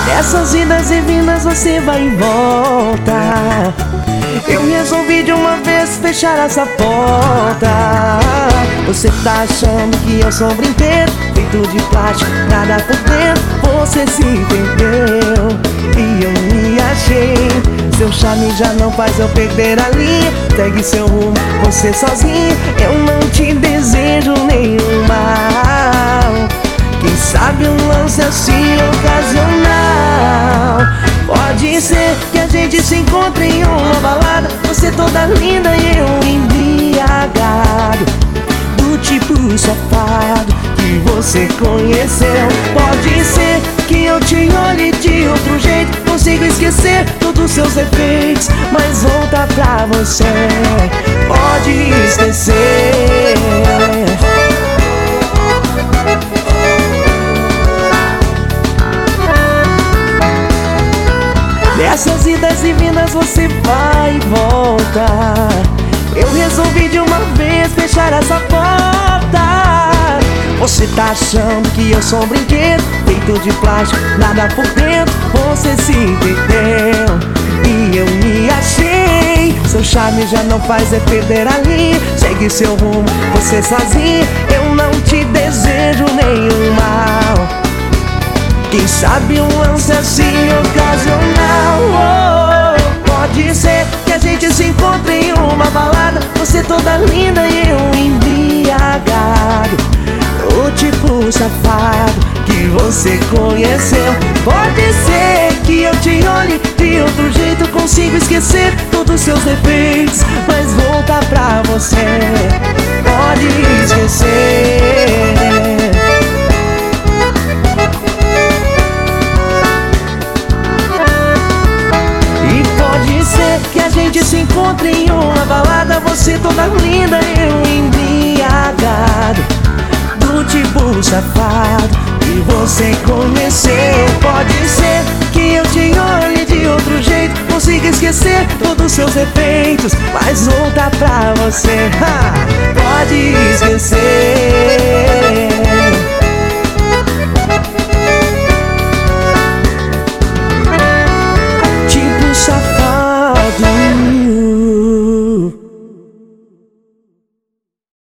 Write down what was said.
Nessas idas e vindas você vai e volta. Eu resolvi de uma vez fechar essa porta. Você tá achando que eu sou um brinquedo feito de plástico, nada por dentro. Você se perdeu e eu me achei. Seu charme já não faz eu perder a linha. Segue seu rumo, você sozinho. Eu não te desejo nenhum mal. Quem sabe um lance assim ocasional. Pode ser que a gente se encontre em uma balada, você toda linda e eu embriagado, do tipo safado que você conheceu. Pode ser que eu te olhe de outro jeito, consigo esquecer todos os seus defeitos, mas voltar pra você pode esquecer. Nessas idas e vindas você vai e volta. Eu resolvi de uma vez fechar essa porta. Você tá achando que eu sou um brinquedo feito de plástico, nada por dentro. Você se perdeu e eu me achei. Seu charme já não faz é perder a linha. Segue seu rumo, você sozinho. Eu não te desejo nenhum mal. Quem sabe um lance assim ocasional. Pode ser que a gente se encontre em uma balada, você toda linda e eu embriagado, o tipo safado que você conheceu. Pode ser que eu te olhe de outro jeito, consigo esquecer todos os seus defeitos, mas voltar pra você pode esquecer. Que a gente se encontre em uma balada, você toda linda e eu embriagado, do tipo safado que você conheceu. Pode ser que eu te olhe de outro jeito, consiga esquecer todos os seus defeitos, mas voltar pra você pode esquecer.